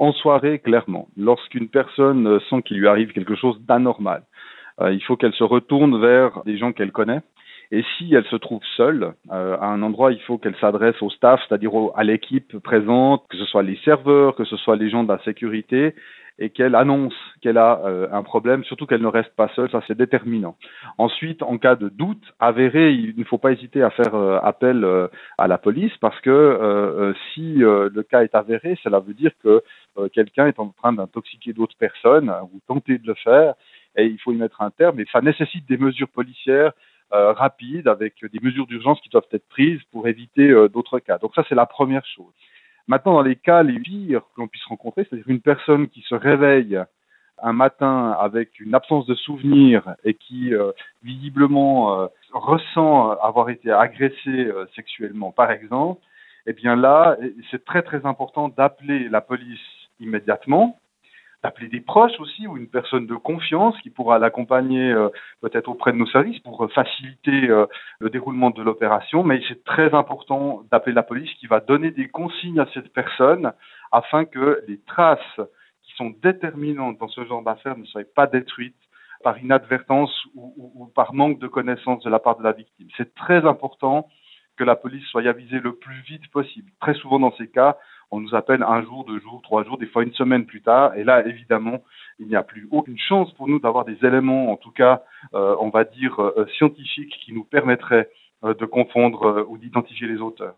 En soirée, clairement, lorsqu'une personne sent qu'il lui arrive quelque chose d'anormal, il faut qu'elle se retourne vers des gens qu'elle connaît. Et si elle se trouve seule à un endroit, il faut qu'elle s'adresse au staff, c'est-à-dire à l'équipe présente, que ce soit les serveurs, que ce soit les gens de la sécurité, et qu'elle annonce qu'elle a un problème, surtout qu'elle ne reste pas seule, ça c'est déterminant. Ensuite, en cas de doute avéré, il ne faut pas hésiter à faire appel à la police parce que si le cas est avéré, cela veut dire que quelqu'un est en train d'intoxiquer d'autres personnes ou tenter de le faire et il faut y mettre un terme et ça nécessite des mesures policières rapides avec des mesures d'urgence qui doivent être prises pour éviter d'autres cas. Donc ça c'est la première chose. Maintenant, dans les cas les pires que l'on puisse rencontrer, c'est-à-dire une personne qui se réveille un matin avec une absence de souvenir et qui visiblement ressent avoir été agressé sexuellement, par exemple, eh bien là, c'est très très important d'appeler la police immédiatement, d'appeler des proches aussi ou une personne de confiance qui pourra l'accompagner peut-être auprès de nos services pour faciliter le déroulement de l'opération. Mais c'est très important d'appeler la police qui va donner des consignes à cette personne afin que les traces qui sont déterminantes dans ce genre d'affaires ne soient pas détruites par inadvertance ou par manque de connaissance de la part de la victime. C'est très important que la police soit avisée le plus vite possible. Très souvent dans ces cas, on nous appelle un jour, 2 jours, 3 jours, des fois une semaine plus tard. Et là, évidemment, il n'y a plus aucune chance pour nous d'avoir des éléments, en tout cas, on va dire, scientifiques qui nous permettraient de confondre ou d'identifier les auteurs.